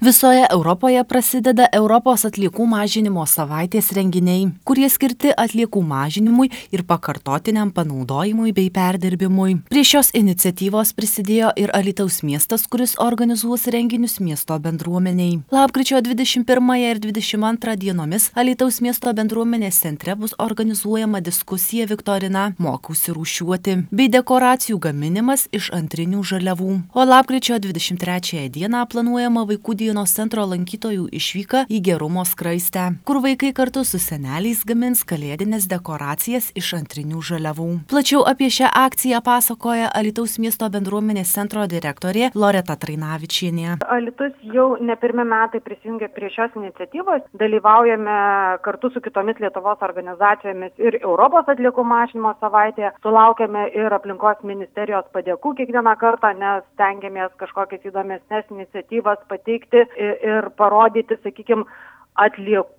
Visoje Europoje prasideda Europos atliekų mažinimo savaitės renginiai, kurie skirti atliekų mažinimui ir pakartotiniam panaudojimui bei perdirbimui. Prie šios iniciatyvos prisidėjo ir Alytaus miestas, kuris organizuos renginius miesto bendruomeniai. Lapkričio 21 ir 22 dienomis Alytaus miesto bendruomenės centre bus organizuojama diskusija viktorina "Mokausi rūšiuoti" bei dekoracijų gaminimas iš antrinių žaliavų. O lapkričio 23 dieną planuojama vaikų dienos centro lankytojų išvyka į Gerumo skraistę, kur vaikai kartu su seneliais gamins kalėdines dekoracijas iš antrinių žaliavų. Plačiau apie šią akciją pasakoja Alytaus miesto bendruomenės centro direktorė Loreta Trainavičienė. Alytus jau ne pirmi metai prisijungė prie šios iniciatyvos, dalyvaujame kartu su kitomis Lietuvos organizacijomis ir Europos atliekų mažinimo savaitėje, sulaukėme ir aplinkos ministerijos padėkų kiekvieną kartą, nes stengiamės kažkokias įdomesnes iniciatyvas pateikti ir parodyti, sakykime, atliekų,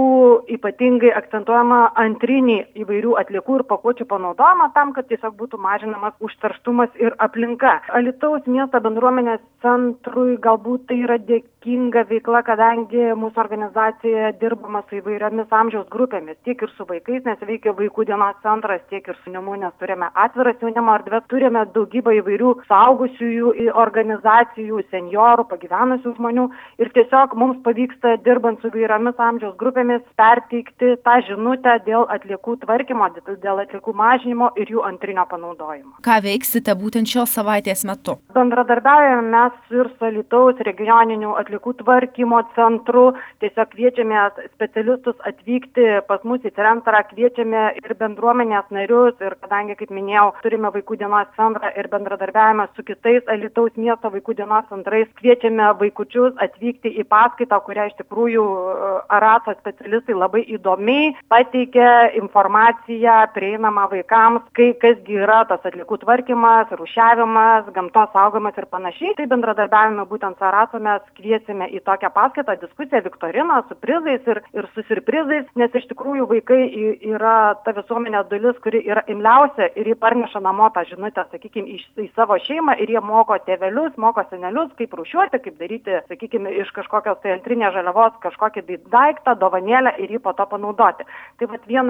ypatingai akcentuojama antriniai įvairių atliekų ir pakuočių panaudojimą tam, kad tiesiog būtų mažinamas užterštumas ir aplinka. Alytaus miesto bendruomenės centrui galbūt tai yra dėkinga veikla, kadangi mūsų organizacija dirbama su įvairiomis amžiaus grupėmis, tiek ir su vaikais, nes veikia vaikų dienos centras, tiek ir su jaunimu, nes turime atviras jaunimo erdves, turime daugybę įvairių suaugusiųjų organizacijų, senjorų, pagyvenusių žmonių ir tiesiog mums pavyksta dirbant su įvairiomis amžiaus grupėmis perteikti tą žinutę dėl atliekų tvarkymo, dėl atliekų mažinimo ir jų antrinio panaudojimo. Ką veiksite būtent šios savaitės metu? Bendradarbiaujame mes ir su Alytaus regioniniu atliekų tvarkymo centru. Tiesiog kviečiame specialistus atvykti pas mus į centrą, kviečiame ir bendruomenės narius ir kadangi, kaip minėjau, turime vaikų dienos centrą ir bendradarbiavame su kitais Alytaus miesto vaikų dienos centrais, kviečiame vaikučius atvykti į paskaitą, kurią iš tikrųjų Arato specialistai labai įdomiai pateikia informaciją prieinamą vaikams, kasgi yra tas atliekų tvarkymas, rūšiavimas, gamtos saugomas ir panašiai. Tai bendradarbiavime būtent su Arato mes kviesime į tokią paskaitą, diskusiją, viktoriną su prizais ir su surprizais, nes iš tikrųjų vaikai yra ta visuomenės dalis, kuri yra imliausia ir jie parneša namo tą žinutę, sakykime, į savo šeimą ir jie moko tėvelius, moko senelius, kaip rūšiuoti, kaip daryti, sakykime, iš kažkokios tai antrinės žaliavos kažkokį daiktą, dovanėlę ir jį po to panaudoti. Tai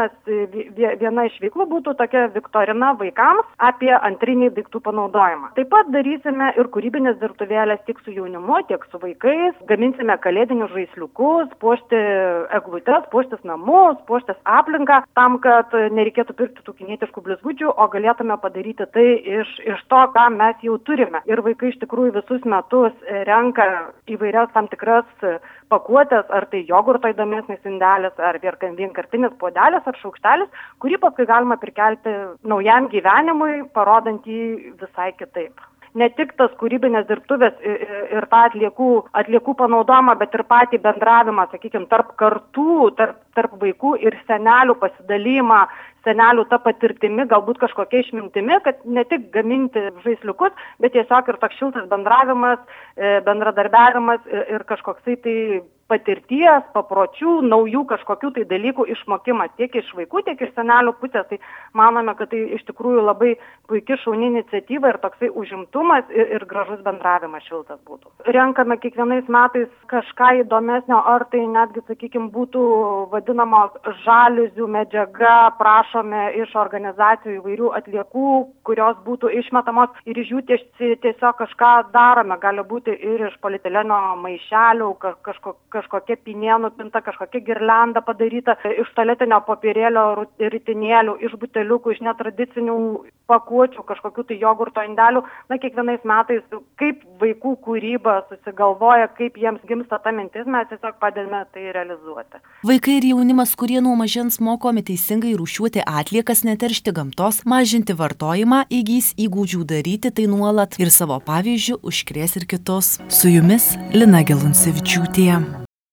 viena iš veiklų būtų tokia viktorina vaikams apie antrinį daiktų panaudojimą. Taip pat darysime ir kūrybinės dirbtuvėlės tiek su jaunimu, tiek su vaikais. Gaminsime kalėdinius žaisliukus, puošti eglutes, puoštis namus, puoštis aplinką, tam, kad nereikėtų pirkti tų kinietiškų blizgučių, o galėtume padaryti tai iš to, ką mes jau turime. Ir vaikai iš tikrųjų visus metus renka įvairias tam tikras pakuotės, ar tai jogurto įdomesnis indelis, ar vienkartinis puodelis ar šaukštelis, kurį paskui galima prikelti naujam gyvenimui, parodant jį visai kitaip. Ne tik tas kūrybinės dirbtuvės ir tą atliekų panaudojimą, bet ir patį bendravimą, sakykime, tarp kartų, tarp vaikų ir senelių pasidalymą, senelių tą patirtimi, galbūt kažkokia išmintimi, kad ne tik gaminti žaisliukus, bet tiesiog ir toks šiltas bendravimas, bendradarbiavimas ir kažkoksai tai patirties, papročių, naujų kažkokių tai dalykų išmokimas tiek iš vaikų, tiek iš senelių pusės. Tai manome, kad tai iš tikrųjų labai puiki šauni iniciatyva ir toksai užimtumas ir gražus bendravimas šiltas būtų. Renkame kiekvienais metais kažką įdomesnio, ar tai netgi, sakykime, būtų vadinamos žaliuzių medžiaga, prašome iš organizacijų įvairių atliekų, kurios būtų išmetamos ir iš jų tiesiog kažką darome. Gali būti ir iš polietileno maišelių, kažkokia pinė nupinta, kažkokia girlianda padaryta, iš tualetinio popierėlio ritinėlių, iš buteliukų, iš netradicinių pakuočių, kažkokių tai jogurto indelių. Kiekvienais metais, kaip vaikų kūryba susigalvoja, kaip jiems gimsta ta mintis, mes tiesiog padedame tai realizuoti. Vaikai ir jaunimas, kurie nuo mažens mokomi teisingai rūšiuoti atliekas, neteršti gamtos, mažinti vartojimą, įgys įgūdžių daryti tai nuolat ir savo pavyzdžiu užkrės ir kitus. Su jumis Lina Geluncevičiūtė.